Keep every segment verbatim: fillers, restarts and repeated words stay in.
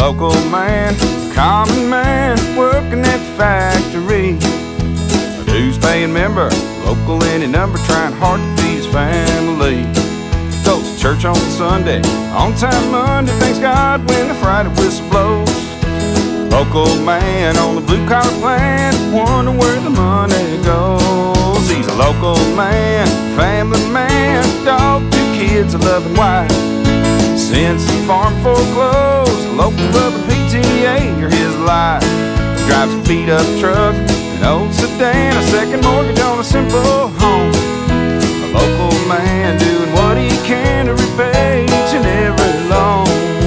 local man, common man, working at the factory. A dues paying member, local any number, trying hard to feed his family. Goes to church on Sunday, on time Monday, thanks God when the Friday whistle blows. Local man on the blue collar plan, wonder where the money goes. He's a local man, family man, dog, two kids, a loving wife. Since the farm foreclosed, the local rubber P T A are his life. Drives a beat up truck, an old sedan, a second mortgage on a simple home. A local man doing what he can to repay each and every loan.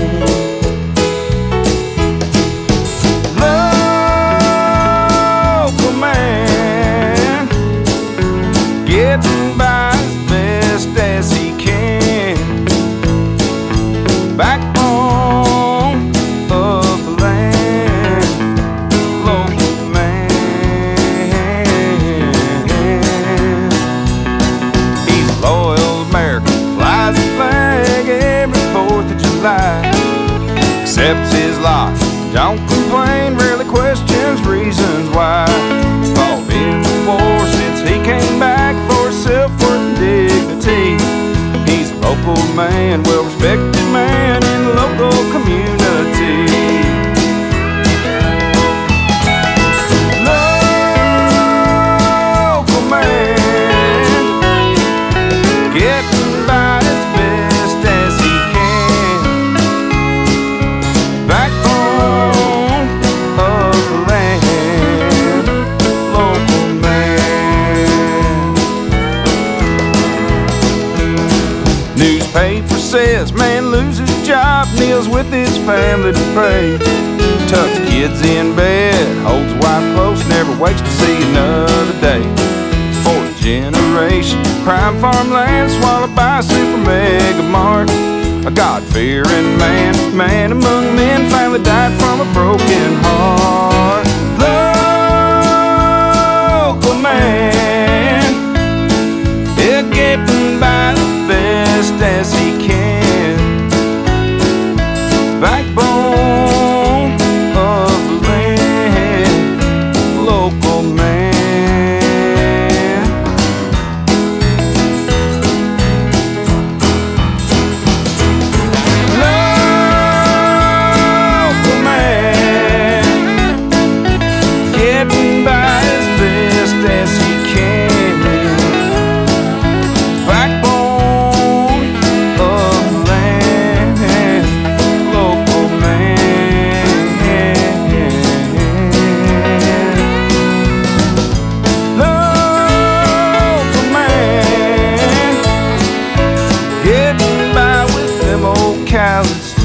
Local man, getting by as best as he can. Backbone of the land, local man. He's a loyal American, flies the flag every fourth of July. Accepts his lot, don't complain, rarely questions reasons why. Fought in the war since he came back for self-worth and dignity. He's a local man, well-respected man in the local community. Local man, getting by as best as he can. Backbone of the land, local man. Newspaper says man loses job, kneels with his family to pray. Tucks kids in bed, holds wife close, never waits to see another day. Fourth generation, prime farmland, swallowed by a super mega mart. A God-fearing man, man among men, finally died from a broken heart. Local man, yeah, getting by the best as he can. Backbone of the land, local man. Local man, getting by as best as he can. Backbone of the land, local man. Local man, getting by with them old calloused